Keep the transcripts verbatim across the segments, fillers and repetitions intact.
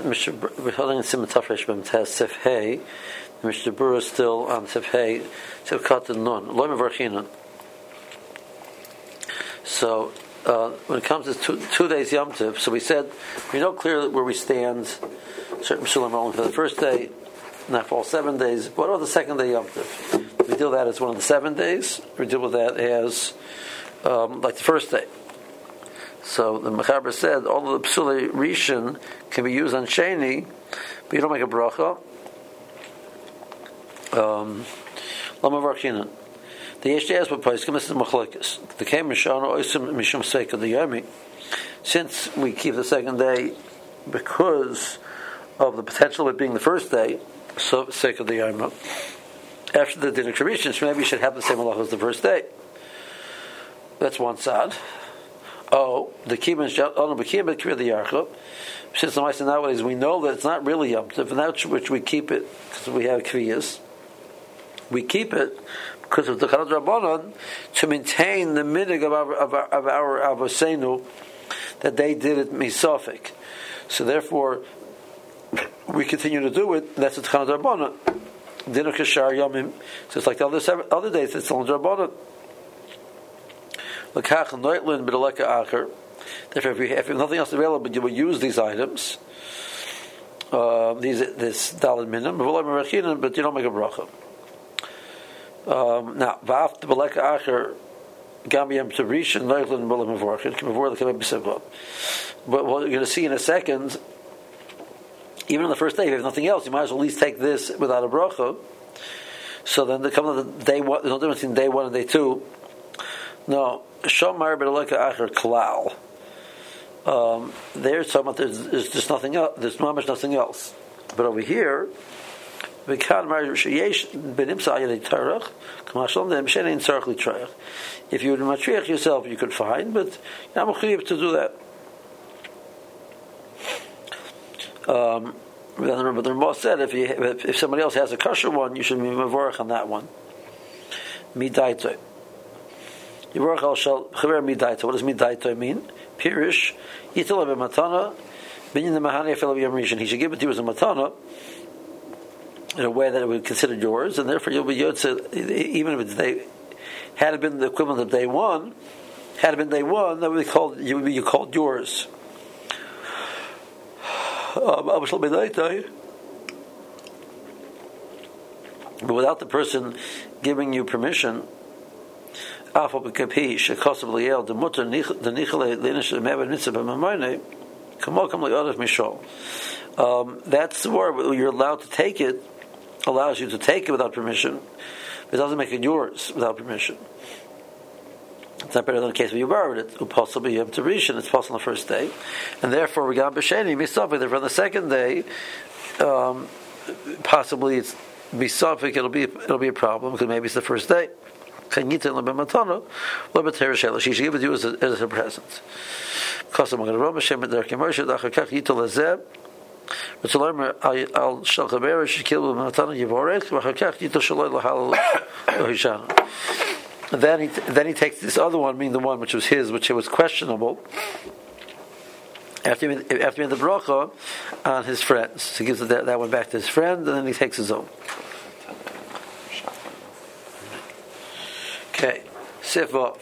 we're holding Simon Tafresh Bem Tes Sif Hey. The Mishnah Berurah is still on Sif Hey, Sif Katan Nun. Lo Mevarchinan. So uh, when it comes to two, two days Yom Tov, so we said we know clearly where we stand. Certain Shulam are only for the first day, not for all seven days. What about the second day Yom Tov? We deal with that as one of the seven days. We deal with that as um, like the first day. So the Mechaber said all of the Psulei Rishon can be used on Sheni, but you don't make a bracha. Um, the Yeshayas were poskim. This is machlokes. The came mishana oisim mishum seika the yomi. Since we keep the second day because of the potential of it being the first day, so seika the yomi. After the dinner tradition, so maybe you should have the same halacha as the first day. That's one side. Oh, the kibbutz oh no, the kibbutz the yarchah. Since the Ma'aser nowadays we know that it's not really Yom Tov, and that's which we keep it because we have kriyas. We keep it because of the Chanat Rabbanon to maintain the minig of our of our, of our Avosenu that they did it misafik. So therefore, we continue to do it. That's the Chanat Rabbanon. Dinner kashar yomim. So it's like the other seven, other days. It's on Rabbanon. L'kach noitlin b'deleka acher. Therefore, if you have if nothing else available, you will use these items. Uh, these this daled minimum, but you don't make a bracha. Um, now, v'af b'deleka acher gam yom tov noitlin b'le mevorchin k'mevor l'kabei b'sivla. But what you're going to see in a second, even on the first day, if you have nothing else, you might as well at least take this without a bracha. So then, the come of the day one, there's no difference between day one and day two. No, Shomar b'deleka acher klal. Um, they're talking about there's, there's just nothing else. There's not much nothing else. But over here, if you would matriach yourself, you could find, but you're not mechuyev to do that. Um, but the Ramah said if, you, if if somebody else has a kosher one, you should be mevorach on that one. Midaito. Yivorach al shal chaver midaito. What does midaito mean? Pirish yitel b'matana binyan the mahani afel b'yom rishon. He should give it to you as a matana in a way that it would be considered yours, and therefore you'll be yotze even if it's day. Had it been the equivalent of day one, had it been day one, that would be called you would be you called yours. Um, but without the person giving you permission, um, that's where you're allowed to take it, allows you to take it without permission. It doesn't make it yours without permission. It's not better than the case where you borrowed it. Possibly you have to reach and it's possible on the first day. And therefore, we got B'Sheni, Misafik, therefore on the second day, um, possibly it's Misafik, it'll be, it'll be a problem because maybe it's the first day. She should give it to you as a, as a present. And then he then he takes this other one, meaning the one which was his, which was questionable. After he made, after he made the bracha on his friends, so he gives that, that one back to his friend, and then he takes his own. Okay, sifov.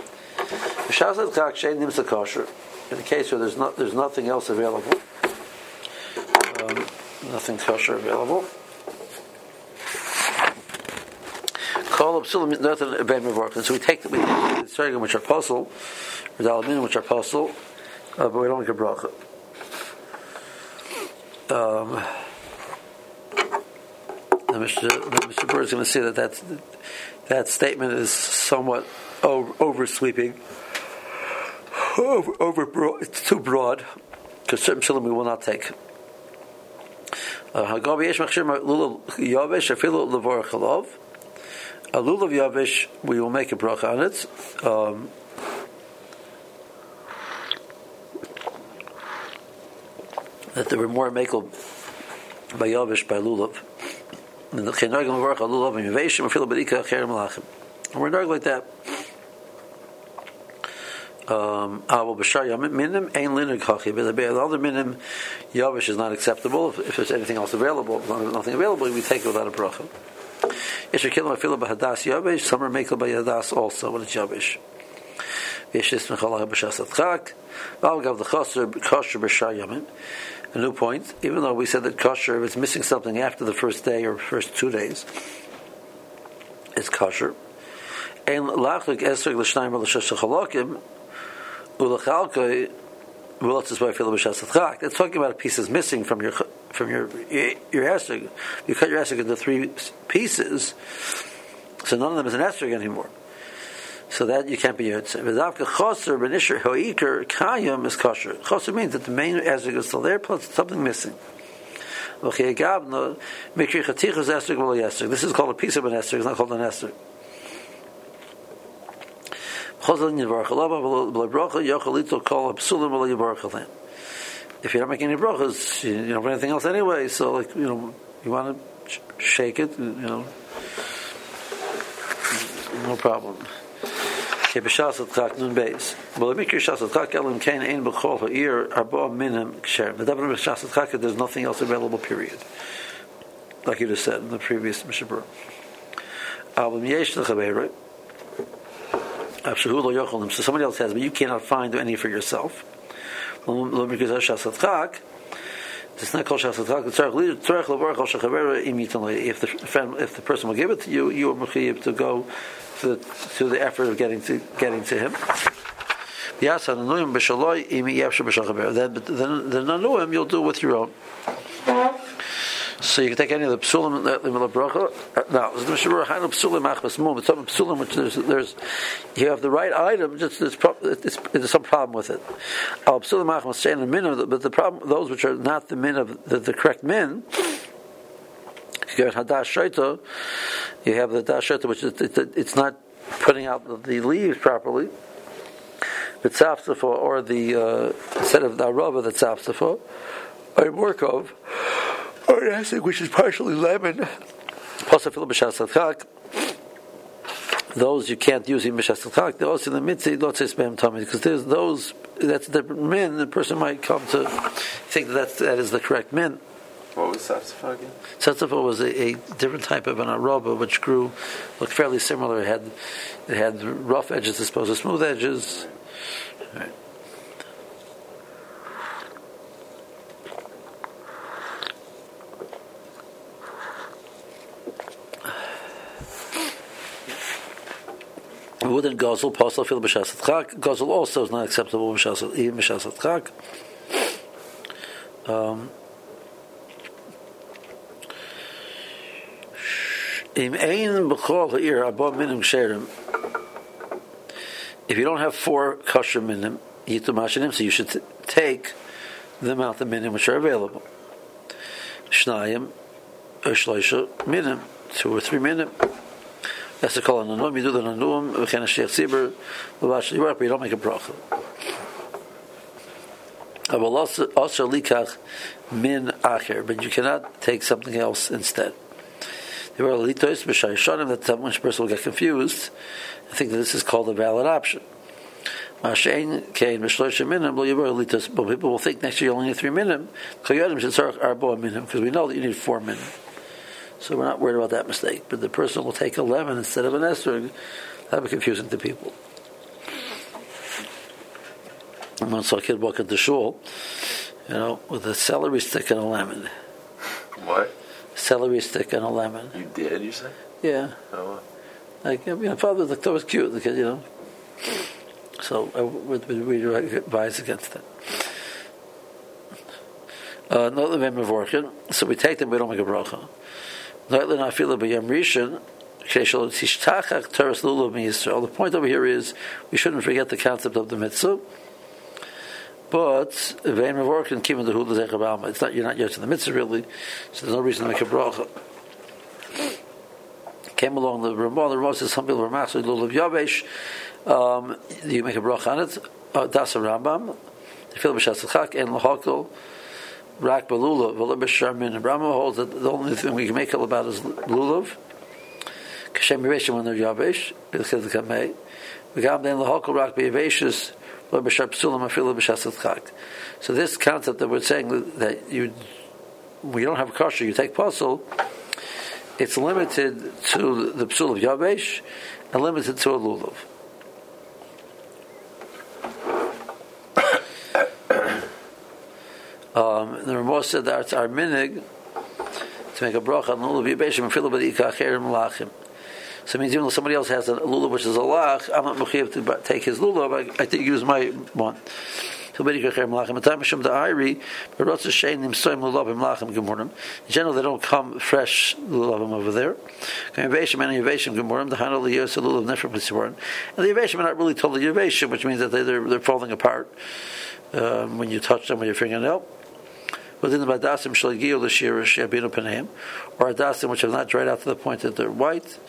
In the case where there's not there's nothing else available, um, nothing kosher available. So we take the, we take the Sergim which are puzzle, or the Alamin which are puzzle, uh, but we don't make a bracha. Um, the Mister Berurah is going to say that that's, that statement is somewhat over, over sweeping, over, over broad, it's too broad, because certain shalom we will not take. A lulav yavish, we will make a bracha on it. Um, that there were more makel by yavish by lulav. And the chenargim bracha lulav and yaveshim afil bedika acher malachim. And we're not like that. Um, minim ain linig hachi, but the other minim yavish is not acceptable. If, if there's anything else available, if there's nothing available, we take it without a bracha. Yesher kilim afilu b'hadas yavish. Some are makel by hadas also when it's yavish. Yeshis mechalach b'shas atchak. I'll give the kosher kosher b'shar yamin. A new point. Even though we said that kosher, if it's missing something after the first day or first two days, it's kosher. And lachlik esrog l'shnayim or l'shesh chalokim. That's talking about a piece that's missing from your from your your esrog. You cut your esrog into three pieces, so none of them is an esrog anymore. So that you can't be yotzei. V'davka choser b'nisher hoiker kayim is kosher. Choser means that the main esrog is still there, plus something missing. This is called a piece of an esrog. It's not called an esrog. If you're not making any brachas, you don't have anything else anyway. So, like you know, you want to sh- shake it, you know, no problem. Okay, b'shas atchak nun beis. Well, the mikri shas atchak elim kain ein b'chol ha'ir arba minim ksher. The davar b'shas atchak, there's nothing else available. Period. Like you just said in the previous mishabur. Album yesh l'chabeirah. So somebody else has, but you cannot find any for yourself. It's not called shasatchak. If the friend, if the person will give it to you, you are mechuyev to go to the, to the effort of getting to getting to him. Then the nanuim you'll do with your own. So you can take any of the psulim in the bracha. Now, there's psulim machmas mum. It's some psulim which there's, there's you have the right item. Just there's, it's, there's some problem with it. Al psulim machmas say in the min, but the problem those which are not the min of the, the correct min. You have hadash shaita. You have the hadash shaita, which is, it, it, it's not putting out the, the leaves properly. The tzafzafa, or the uh, instead of the arava, the tzafzafa, or morkov. Or an acid which is partially lemon. Those you can't use in Mishas Atchak. Those in the mitzvah don't say spam tummy because there's those that's the min. The person might come to think that that's, that is the correct min. What was tzafzafa again? Tzafzafa was a, a different type of an araba which grew, looked fairly similar. It had it had rough edges as opposed to smooth edges. All right. Wooden guzzle, posel fil b'shas atchak. Guzzle also is not acceptable even b'shas atchak. Um, if you don't have four kosher minim, yitu mashinim, so you should t- take the amount of minim which are available. Shnayim, or shloisha minim, two or three minim. That's the call on the nanum. You do the nanum, v'chen hashliach tzibur, v'vash li'yorach, but you don't make a bracha. Aval also likach min acher, but you cannot take something else instead. There were litos b'shayishanim that some person will get confused. I think that this is called a valid option. Mashein kein b'shloisha minim lo yivar litos, but people will think next year you only need three minim. Koyodim should start arba minim because we know that you need four minim. So we're not worried about that mistake. But the person will take eleven instead of an esrog. That would be confusing to people. I once saw a kid walk into shul, you know, with a celery stick and a lemon. What? Celery stick and a lemon. You did, you said? Yeah. Oh. Like, you know, father was, was cute, the kid, you know. So I would we advise against that. Uh, no, the so we take them, we don't make a bracha. The point over here is we shouldn't forget the concept of the mitzvah, but it's not, you're not yet to the mitzvah really, so there's no reason to make a bracha. Came along the Ramah, the Ramah says some people are machzor lulav yavesh, um, you make a bracha on it. Uh, das a Rambam, the fil b'shas atchak and lahakol. Rak belulav, v'lo b'sharmin. And Rambam holds that the only thing we can make it about is lulav. Kashem yiveshim when they're yavesh, because the kamei. V'gam then lahakol rak b'yaveshus So this concept that we're saying that you, when you don't have kosher, you take puzzle, it's limited to the psul of yavesh and limited to a lulav. Um, the Ramah said that it's our minig to make a bracha on lulav yaveshim and fill it with ikacher malachim. So it means even though somebody else has a lulav which is a lach, I'm not mechuyev to take his lulav. I, I think use my one. In general, they don't come fresh lulavim over there. And the yaveshim are not really totally yaveshim, which means that they, they're, they're falling apart um, when you touch them with your fingernail. Within the badasim shalagiyu l'shirish yabinu paneim, or adasim which have not dried out to the point that they're white.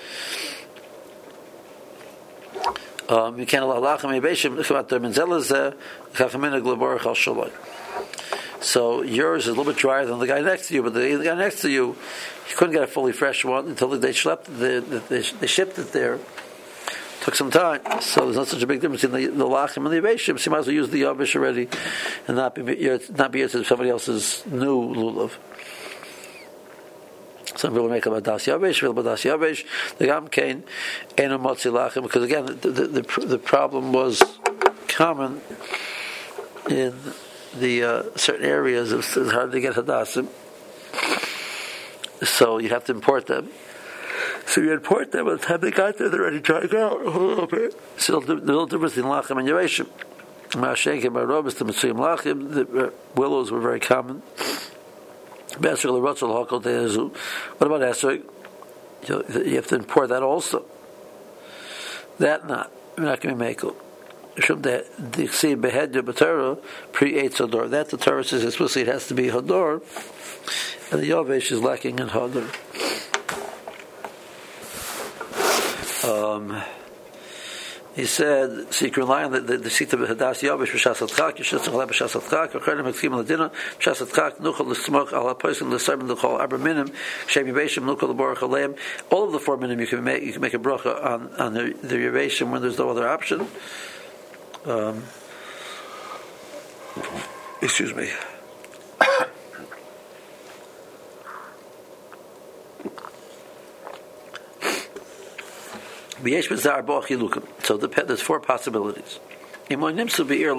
Um, you can't allow lachem yaveshim come out there menzelazeh kachaminig leborach al shaloi. So yours is a little bit drier than the guy next to you, but the, the guy next to you, you couldn't get a fully fresh one until they schlepped the, the, they, they shipped it there. Took some time, so there's not such a big difference in the, the lachem and the yaveshim. So you might as well use the yavish already, and not be not be into somebody else's new lulav. Some people make a badas yavesh, people badas yavesh. The gam kain eno motzi lachem, because again the, the the the problem was common in the uh, certain areas. It's hard to get hadasim, so you have to import them. So you import them, by the time they got there, they're already drying out a little bit. So the little difference in lachem and yaveshim. Ma'ashenk and Ma'robis, the Mitzuyim lachem, the willows were very common. What about esrog? You have to import that also. That not. We're not going to make it. That the pre-eight Hador. That the Torah says explicitly it has to be Hador, and the Yavesh is lacking in Hador. Um, he said, so you can rely on the, the, the seat of Hadas Yavish, B'shas Atchak, Yeshus Tzachal B'shas Atchak, Acherdim Eksim Ladina, B'shas Atchak, Nuchal L'Smoch, Al HaPoisim L'Sarm L'Chol Arba Minim, Shem Yaveshim, Nuchal L'Borach Aleim. All of the four minim you can make, you can make a bracha on, on the, the Yaveshim when there's no other option. Um, excuse me. So the, there's four possibilities. All there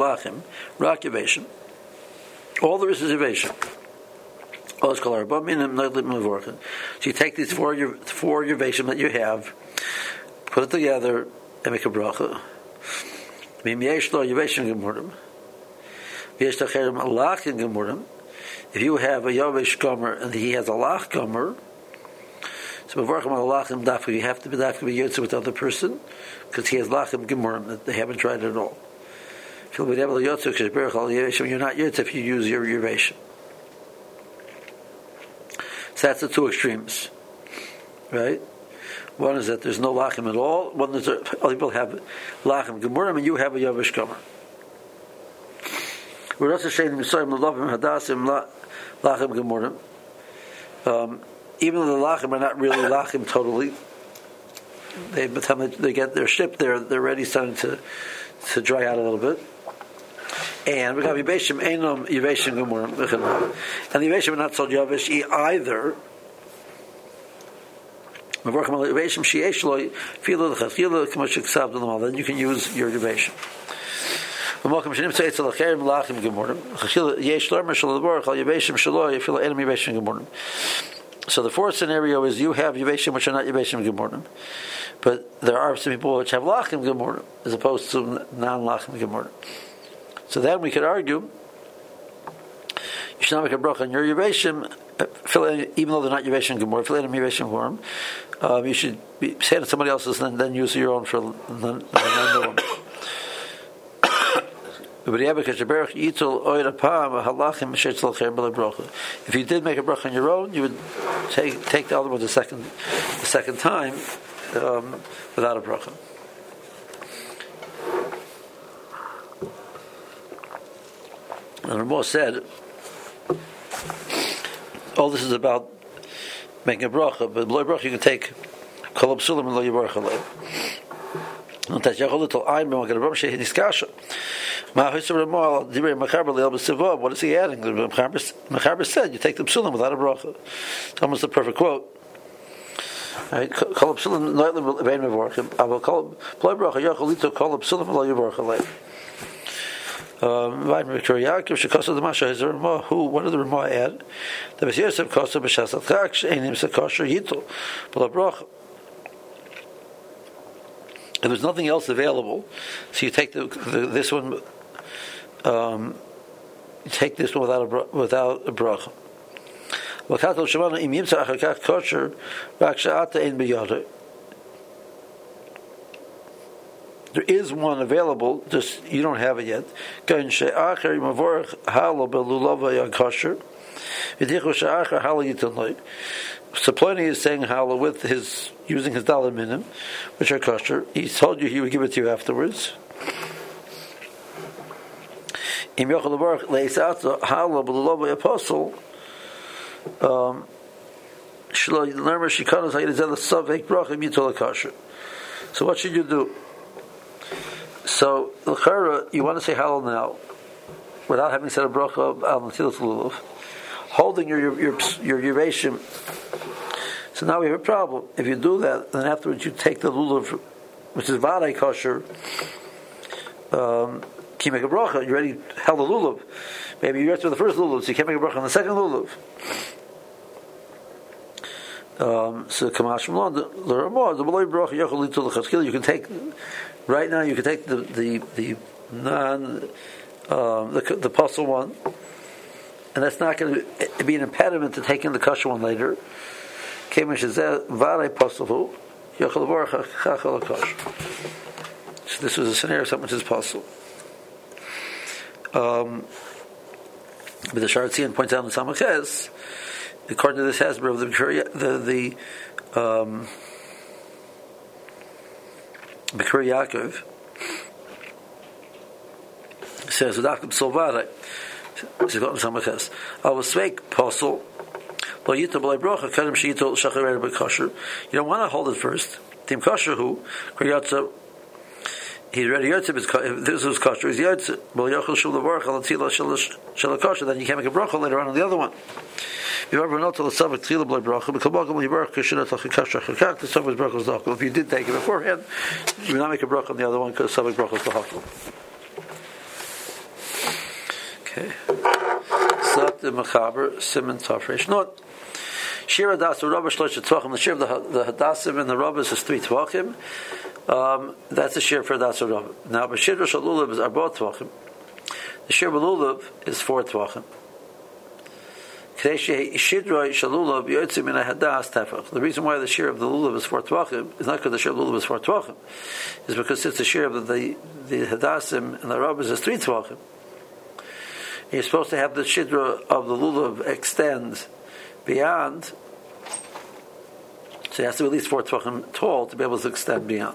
is is yaveshim. So you take these four four yaveshim that you have, put it together, and make a bracha. If you have a yavesh gomer and he has a lach gomer, so you have to be yotze with the other person because he has lachem gemurim that they haven't tried at all. You're not yotze if you use your yaveshim. So that's the two extremes, right? One is that there's no lachem at all. One is that other people have lachem gemurim and you have a yavesh gomer. We're also saying lachem gemurim. Um, Even though the lachem are not really lachem totally, they by the time they get their ship, they're they're already starting to to dry out a little bit. And we got yaveshim einom yaveshim gemurim, and the yaveshim are not sold yavesh either. Then you can use your yaveshim. So the fourth scenario is you have yaveshim which are not yaveshim gemurim, but there are some people which have lachem gemurim as opposed to non-lachem gemurim. So then we could argue you should not make a bracha on your yaveshim, even though they're not yaveshim gemurim. Fill in yaveshim gemurim. Um, you should be, say to somebody else's and then, then use your own for the one. If you did make a bracha on your own, you would take take the other one the second the second time um, without a bracha. And Ramah said, all this is about making a bracha, but below bracha you can take kol psulim and lo yivarach alei. What is he adding? The Mechaber said you take the psulim without a bracha. It's almost the perfect quote. Right? Kol psulim noitlim vein mevorchim. Aval kol ploi bracha yochel lito kol psulim lo yivorch alei. Vayin Victor Yaakov shekosa the Masha is a Ramah. Who? What did the Ramah add? The Bes Yosef kosa b'shas atchak she'enim sekosher yito b'la bracha. If there's nothing else available, so you take the, the, this one. Um, you take this one without a without a bracha. There is one available, just you don't have it yet. Saploni is saying halal with his using his dollar minim, which are kosher. He told you he would give it to you afterwards. Im yochel levarach leisatza halal b'lulovay apostle. Um, so what should you do? So you want to say halal now, without having said a bracha al netilas lulav, holding your your your yereshim. So now we have a problem. If you do that, then afterwards you take the lulav, which is vaday kosher. Um, can you make a bracha? You already held the lulav. Maybe you rest with the first lulav, so you can't make a bracha on the second lulav. Um, so kamash from the Ramah, the below bracha yochel lito l'chaskil. You can take right now. You can take the the the non um, the the puzzle one, and that's not going to be an impediment to taking the kosher one later. Kamish is vaday puzzle yochel bracha chachal kosher. So this was a scenario, something which is possible. Um, but the Sharatzian points out in the Samach, according to this Hezbollah of the the the um, Bechur Yaakov says Udakim Solvada. He's got in Samach. I was sveik posel. Lo yita b'lei brocha kadem sheitol shacharer b'kosher. You don't want to hold it first. Tim kosher who kriyatza. He's ready yotze. If this was kosher, he's yotze. Well, yochel shul levarach al tzila shel kosher. Then you can't make a bracha later on on the other one. If you ever not to the subject tzila b'lei bracha, b'kabakam levarach kashinat lachikasher chakak. The subject bracha is dachal. If you did take it beforehand, you would not make a bracha on the other one because the subject bracha is dachal. Okay. Sat the Mechaber Siman Tafresh. Not Shir Hadas Rabba Shlosh Tvachim. The Shir of the the Hadasim and the Rabbas is three Tvachim. Um, that's the Shir for Hadas Rabba. Now, but Shir Shalulav is Arba Tvachim. The Shir Lulav is four Tvachim. Shidroi Shalulav Yotzim in a Hadas Tefach. The reason why the Shir of the Lulav is four Tvachim is not because the Shir of the Lulav is four Tvachim. It's because since the Shir of the the, the Hadasim and the Rabbas is three Tvachim. You're supposed to have the shidra of the lulav extend beyond, so it has to be at least four tvachim tall to be able to extend beyond.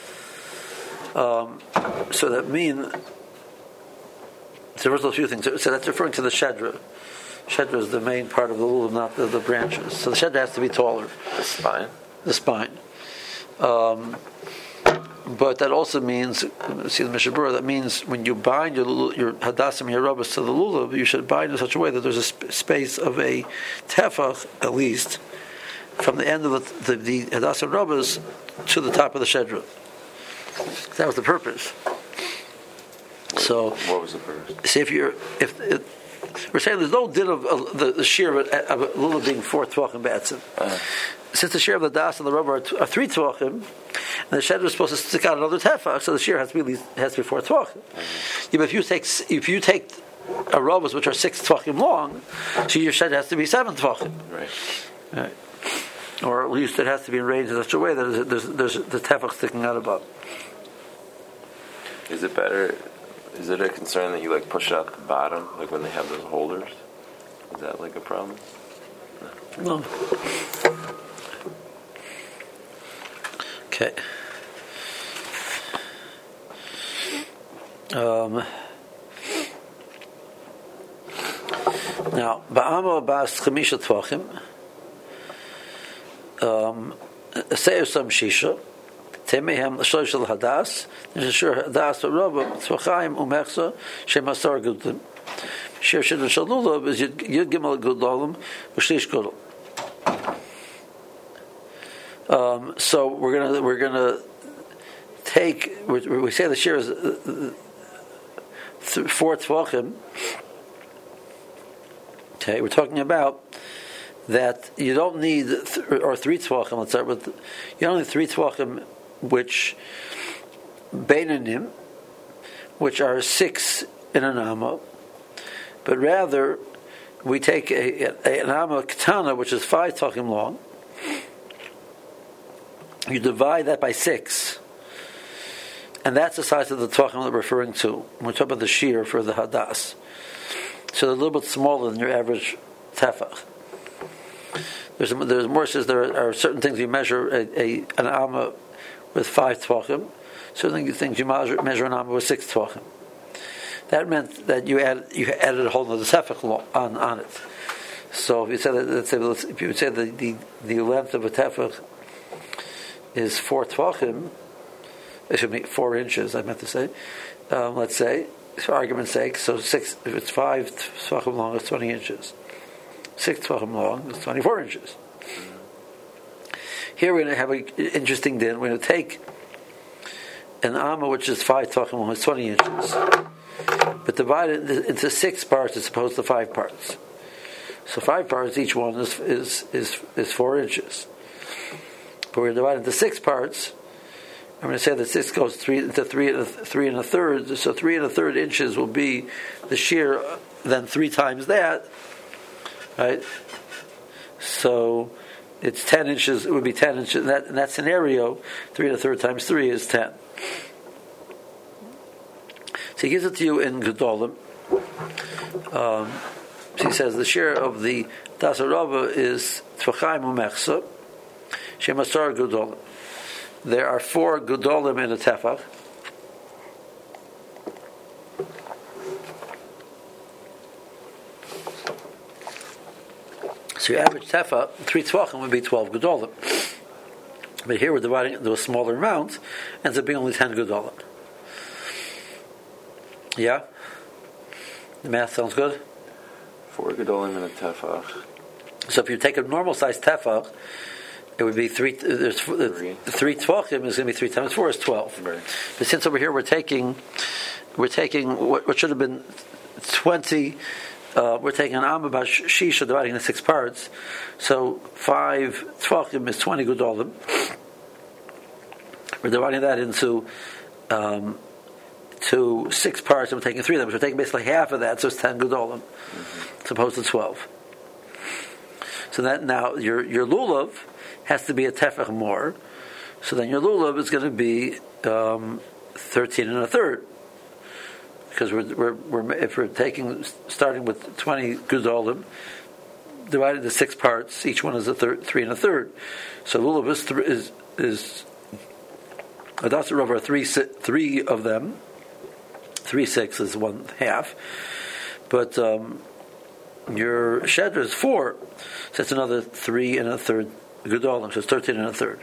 Um, so that means, so first of all, a few things. So that's referring to the shedra. Shedra is the main part of the lulav, not the, the branches. So the shedra has to be taller. The spine? The spine. Um, But that also means, see the Mishabura, that means when you bind your your Hadassim, your Rabbas to the lulav, you should bind in such a way that there's a sp- space of a tefach, at least, from the end of the, the, the Hadassim Rabbas to the top of the Shedra. That was the purpose. What, so, what was the purpose? See, if you're, if it, we're saying there's no din of uh, the, the shear of a, of a lulav being four tvachim be'etzim. Uh-huh. Since the shear of the das and the rubber are, t- are three tvachim, and the shedra is supposed to stick out another tefach, so the shear has to be at least, has to be four tvachim. Mm-hmm. Yeah, but if you take if you take a rubbers which are six tvachim long, so your shedra has to be seven tvachim. Right. Right. Or at least it has to be arranged in such a way that there's, there's, there's the tefach sticking out above. Is it better? Is it a concern that you like push out the bottom, like when they have those holders? Is that like a problem? No. No. Okay. Um, now, ba'amo bas chamisha tvachim, um, say some shisha, Temehem Shlosh al Hadas. There's a Shir Hadas Rabba Tzvachayim Umechsa Shemasar Gudim. Shir Shidduch Shel Lulav is Yud Gimel Gudolim V'Shlish Gudol. Um, so we're gonna we're gonna take we, we say the shir is uh, th- four tvachim. Okay, we're talking about that you don't need th- or three tvachim. Let's start with you only need three tvachim, which beinanim, which are six in an amma, but rather we take a, a, an amma ketana, which is five tvachim long. You divide that by six, and that's the size of the tvachim that we're referring to. We're talking about the shear for the hadas. So they're a little bit smaller than your average tefach. There's, there's more says there are certain things you measure a, a an amma with five tvachim. Certain things you measure, measure an amma with six tvachim. That meant that you add you added a whole other tefach on on it. So if you said that, let's say, if you would say the, the the length of a tefach is four tvachim, it should be four inches, I meant to say, um, let's say, for argument's sake, so six, if it's five tvachim long, it's twenty inches. Six tvachim long, it's twenty-four inches. Here we're going to have an interesting din. We're going to take an amma which is five tvachim long, it's twenty inches, but divide it into six parts as opposed to five parts. So five parts, each one is is is, is four inches. But we're divided into six parts. I'm going to say that six goes three into three and a, three and a third. So three and a third inches will be the shear. Then three times that, right? So it's ten inches. It would be ten inches. In that, in that scenario, three and a third times three is ten. So he gives it to you in Gedolim. Um, so he says the shear of the Dasarava is Tvachayim Umechsa. Shemasar Gudolim. There are four Gudolim in a tefach. So your average tefach, three tvachim would be twelve Gudolim. But here we're dividing it into a smaller amount, and ends up being only ten Gudolim. Yeah? The math sounds good? Four Gudolim in a tefach. So if you take a normal sized tefach, it would be three. There's three. Three tvachim is going to be three times four is twelve. Right. But since over here we're taking, we're taking what, what should have been twenty. Uh, we're taking an amma about shisha, dividing into six parts. So five tvachim is twenty gudolim. We're dividing that into um, to six parts, and we're taking three of them. So we're taking basically half of that, so it's ten gudolim, mm-hmm. as opposed to twelve. So that now your your lulav has to be a tefach more, so then your lulav is going to be um, thirteen and a third, because we're, we're, we're if we're taking starting with twenty gudolim, divided into six parts, each one is a third, three and a third. So lulav is th- is is Adasa Rav are three three of them, three six is one half, but um, your shedra is four, so it's another three and a third. Gudolim, so it's thirteen and a third.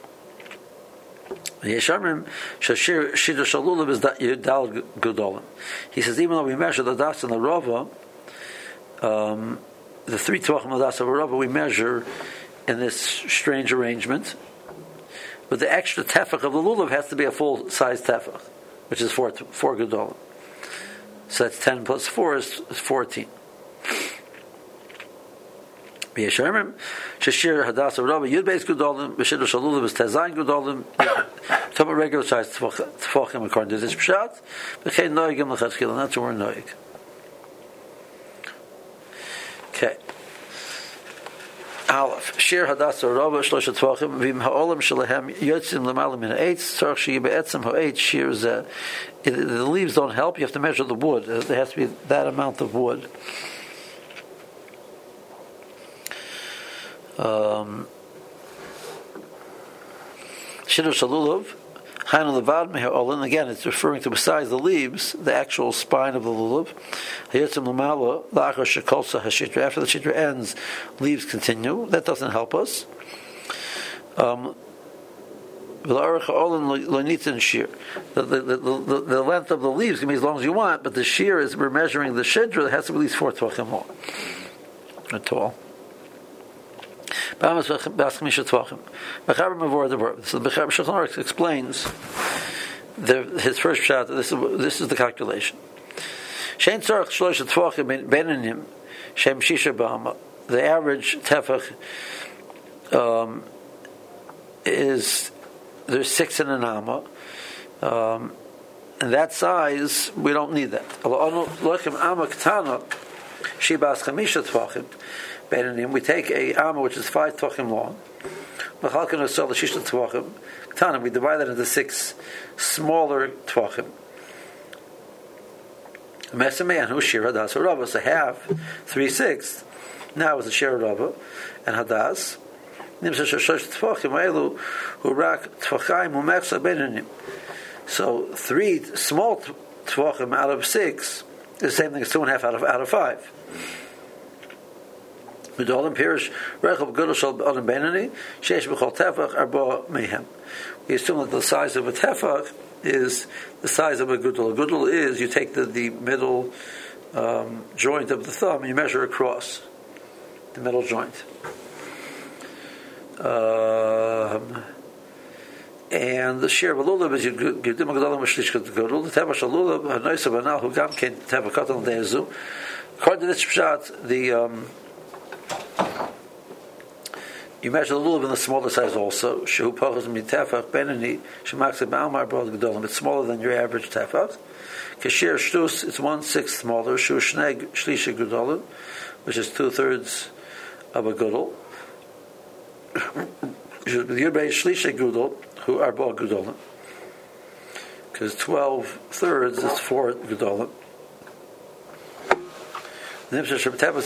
Yeshamrim Shashir Shidduch Shel Lulav is Yudal Gudolim. He says even though we measure the das and the rava, um, the three tvachim of das and the rava we measure in this strange arrangement, but the extra tefach of the lulav has to be a full size tefach, which is four four Gudolim. So that's ten plus four is fourteen. Yeshamrim Shashir Hadassah Rabbi Yud Beis Gudolim B'Shidduch Shel Lulav is Tezayin Gudolim. Talk about regular size tefachim according to this pshat. B'chein noigim l'chadchil, and that's what we're noig. Okay. Aleph Shir Hadassah Rabbi Shlosha Tvachim V'im Ha'olam Shalahem Yotzim L'Malam Min Ha'etz Tzarch Sheyi Be'etzim Ha'etz Shir Zeh. The leaves don't help. You have to measure the wood. There has to be that amount of wood. Um, Shidduch Shel Lulav, Hainu Levad Meher Olin. Again, it's referring to besides the leaves, the actual spine of the lulav. Hayotzim L'Mala La'achar Shekolsa Hashitra. After the shitra ends, leaves continue. That doesn't help us. Um, shear. The, the, the, the, the length of the leaves can be as long as you want, but the shear is, we're measuring the shidra, it has to be at least four tvachim long. Or tall. So the Bechaber Shulchan Aruch explains the, his first shot. This is this is the calculation. Shein tzarich shlosh tvachim beinanim shem shisha b'ama. The average tefach um, is there's six in an amma, um, and that size we don't need that. We take a amma which is five tvachim long. We divide that into six smaller tvachim. So half, three sixths. Now is a share rava and hadas. So three small tvachim out of six is the same thing as two and a half out of out of five. We assume that the size of a tefach is the size of a gudel. A gudel is you take the, the middle um, joint of the thumb and you measure across the middle joint. Um, and the share of a lulav is you give them a gudel mashlish gudel. The tefach lulav hanoisa banal who gam ken tefach katan de'ezu. According to this pshat, the um, you measure the lulav in the smaller size also. Shehu pachas mitefach benini shemakse ba'almar brod gedolim. It's smaller than your average tefach. Kashir shtus, it's one sixth smaller. Shu shneg shlisha gedolim, which is two thirds of a gudel. Yudbei shlisha gudel, who are both gedolim, because twelve thirds is four gedolim. So I took my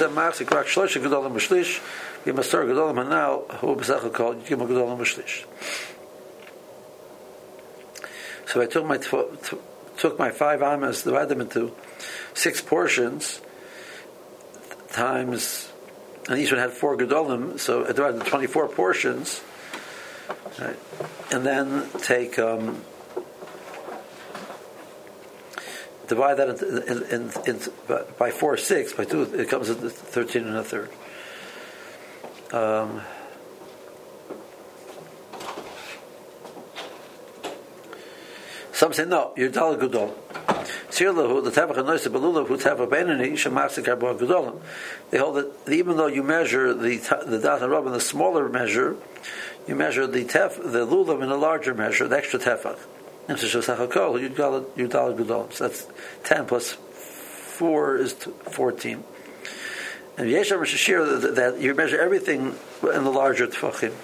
took my five amas, divided them into six portions times, and each one had four gedolim, so I divided into twenty-four portions, right? And then take um, divide that into, in, in, in, by four six, by two, it comes to thirteen and a third. Um, some say no, you're dal gudol. The tefach anoisa belulav who tefach benini shemaksik arba gudolim. They hold that even though you measure the the das and rub in the smaller measure, you measure the tef the lulav in a larger measure, the extra tefach. So that's ten plus four is fourteen. And Yeshua Shashir that you measure everything in the larger tefachim.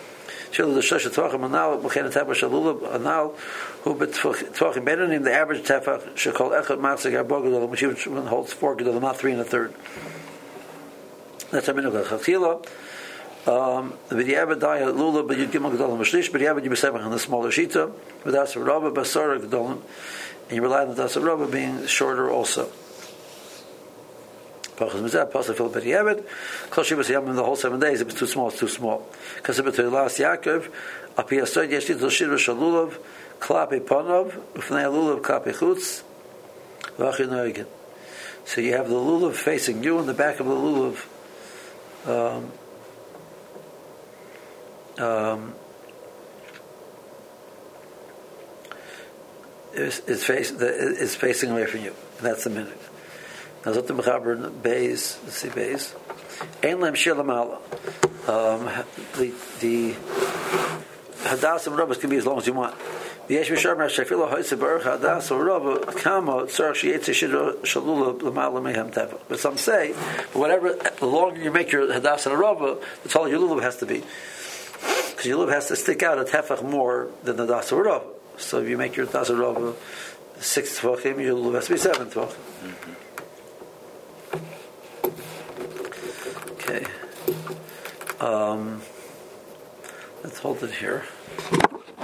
The average tefach should call echad matzig arbogedol, which even holds four gedol, not three and a third. That's a minhag chachila. Um, the b'diavad daya lula, but you give them gedolim mashlish. B'diavad you besevach in the smaller shita. With das rabba basara gedolim, and you rely on the das rabba being shorter also. Pachas mizah pasal fil b'diavad. Kol shivas yam in the whole seven days. If it's too small, it's too small. Because if it's to last Yaakov, api asod yeshli to shir v'shalulav klapi panov ufnei lulav klapi chutz v'achin noigen. So you have the lulav facing you, and the back of the lulav. Um, Um, is, is, face, is facing away from you. And that's the minute. Now, Zot Mechaber Beis, let's see, Beis. Ein Lem Shir Lamala. The the Hadas and Rabbas can be as long as you want. V'yesh Mishar Shafila Hoyse Baruch Hadas or Rabba Kama Tzarach Sheyetze Shalula Lamala Mehem Teva. But some say, whatever, the longer you make your Hadas and Rabba, the taller your lulav has to be. Because your lulav has to stick out a tefach more than the das rava. So if you make your das rava six tefachim, your lulav has to be seven tefachim. Mm-hmm. Okay. Um, let's hold it here.